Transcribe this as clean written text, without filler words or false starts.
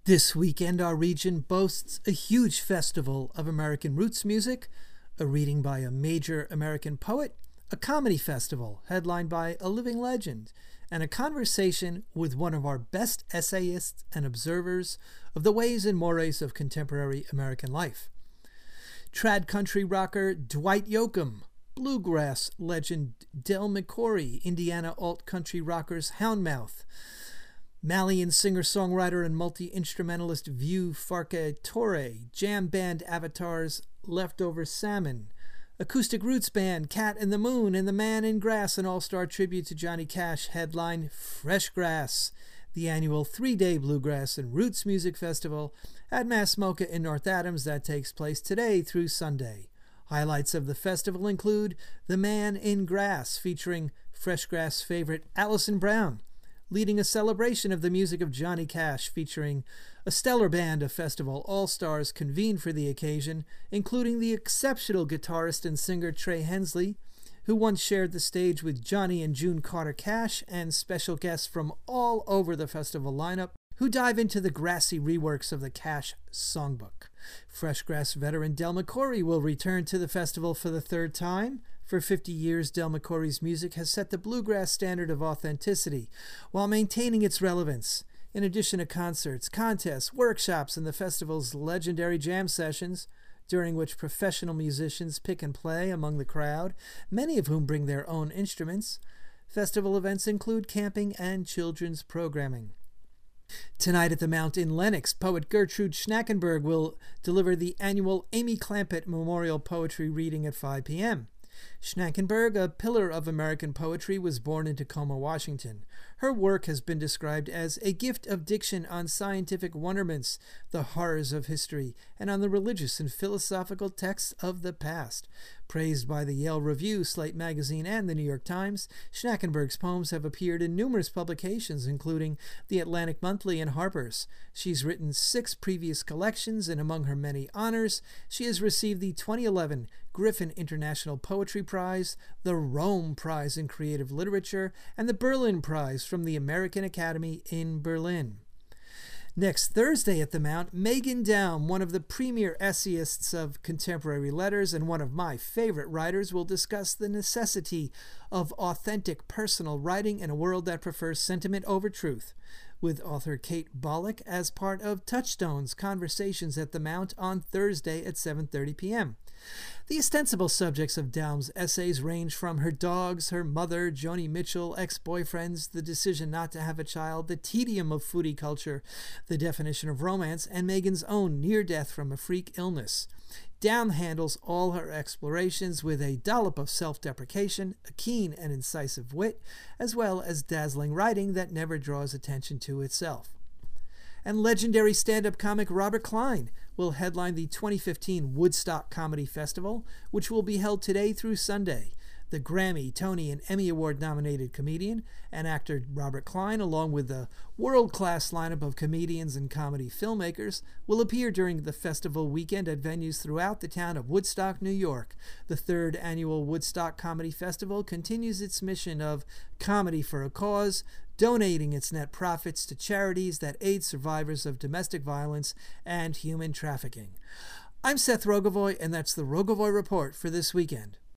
This weekend, our region boasts a huge festival of American roots music, a reading by a major American poet, a comedy festival headlined by a living legend, and a conversation with one of our best essayists and observers of the ways and mores of contemporary American life. Trad country rocker Dwight Yoakam, bluegrass legend Del McCoury, Indiana alt-country rockers Houndmouth, Malian singer-songwriter and multi-instrumentalist Vieux Farka Touré, jam band avatars Leftover Salmon, acoustic roots band Cat in the Moon, and the Man in Grass, an all-star tribute to Johnny Cash, headline Fresh Grass, the annual 3-day bluegrass and roots music festival at Mass Mocha in North Adams that takes place today through Sunday. Highlights of the festival include The Man in Grass, featuring Fresh Grass favorite Alison Brown, leading a celebration of the music of Johnny Cash, featuring a stellar band of festival all-stars convened for the occasion, including the exceptional guitarist and singer Trey Hensley, who once shared the stage with Johnny and June Carter Cash, and special guests from all over the festival lineup, who dive into the grassy reworks of the Cash songbook. Fresh Grass veteran Del McCoury will return to the festival for the third time. For 50 years, Del McCoury's music has set the bluegrass standard of authenticity while maintaining its relevance. In addition to concerts, contests, workshops, and the festival's legendary jam sessions, during which professional musicians pick and play among the crowd, many of whom bring their own instruments, festival events include camping and children's programming. Tonight at the Mount in Lenox, poet Gertrude Schnackenberg will deliver the annual Amy Clampett Memorial Poetry Reading at 5 p.m. Schnackenberg, a pillar of American poetry, was born in Tacoma, Washington. Her work has been described as a gift of diction on scientific wonderments, the horrors of history, and on the religious and philosophical texts of the past. Praised by the Yale Review, Slate Magazine, and the New York Times, Schnackenberg's poems have appeared in numerous publications, including The Atlantic Monthly and Harper's. She's written 6 previous collections, and among her many honors, she has received the 2011 Griffin International Poetry Prize, the Rome Prize in Creative Literature, and the Berlin Prize from the American Academy in Berlin. Next Thursday at the Mount, Megan Daum, one of the premier essayists of contemporary letters and one of my favorite writers, will discuss the necessity of authentic personal writing in a world that prefers sentiment over truth, with author Kate Bollock as part of Touchstone's Conversations at the Mount on Thursday at 7:30 p.m. The ostensible subjects of Daum's essays range from her dogs, her mother, Joni Mitchell, ex-boyfriends, the decision not to have a child, the tedium of foodie culture, the definition of romance, and Megan's own near death from a freak illness. Daum handles all her explorations with a dollop of self-deprecation, a keen and incisive wit, as well as dazzling writing that never draws attention to itself. And legendary stand-up comic Robert Klein will headline the 2015 Woodstock Comedy Festival, which will be held today through Sunday. The Grammy, Tony, and Emmy Award-nominated comedian and actor Robert Klein, along with the world-class lineup of comedians and comedy filmmakers, will appear during the festival weekend at venues throughout the town of Woodstock, New York. The 3rd annual Woodstock Comedy Festival continues its mission of comedy for a cause, donating its net profits to charities that aid survivors of domestic violence and human trafficking. I'm Seth Rogovoy, and that's the Rogovoy Report for this weekend.